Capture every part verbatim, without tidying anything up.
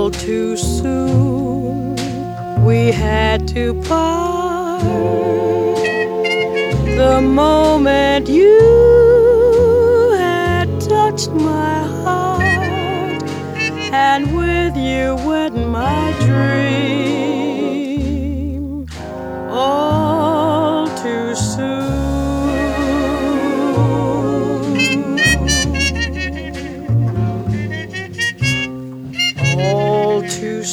all too soon we had to part. The moment you had touched my heart, and with you went my dream, all too soon. All too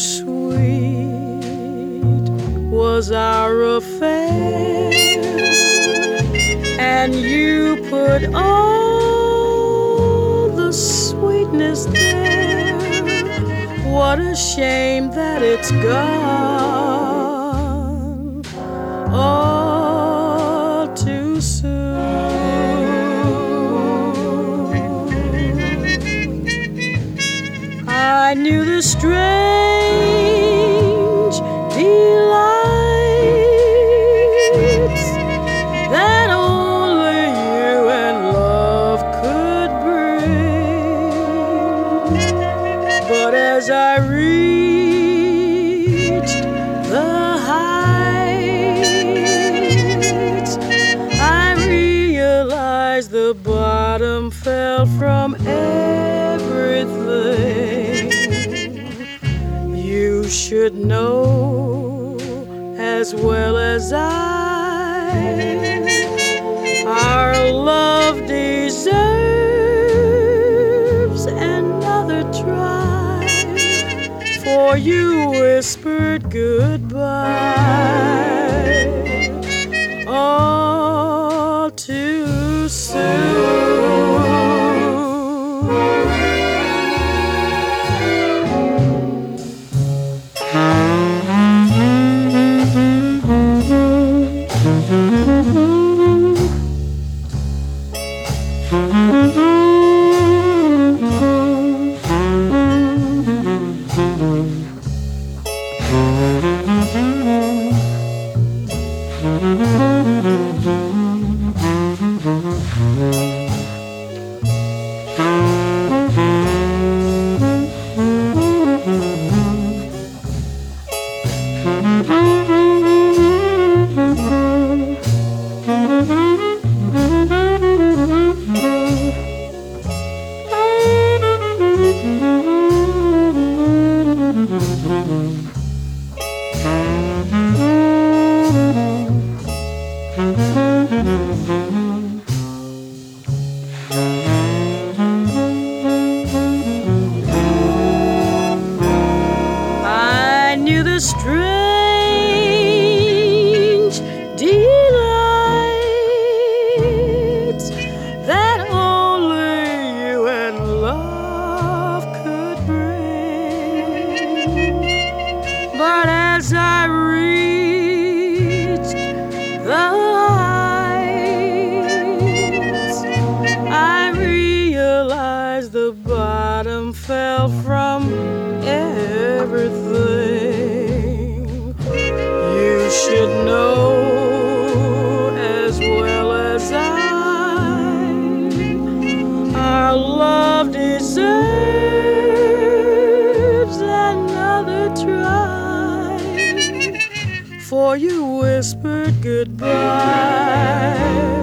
sweet was our affair, and you put all the sweetness there. What a shame that it's gone all too soon. I knew the strange delights that only you and love could bring, but as I reached the heights, I realized the bottom fell from everything. You should know as well as I, our love deserves another try. For you whispered goodbye all too soon. I knew the strange delights that only you and love could bring, but as I reached the heights, I realized the bottom fell from everything. You should know as well as I, our love deserves another try. For you whispered goodbye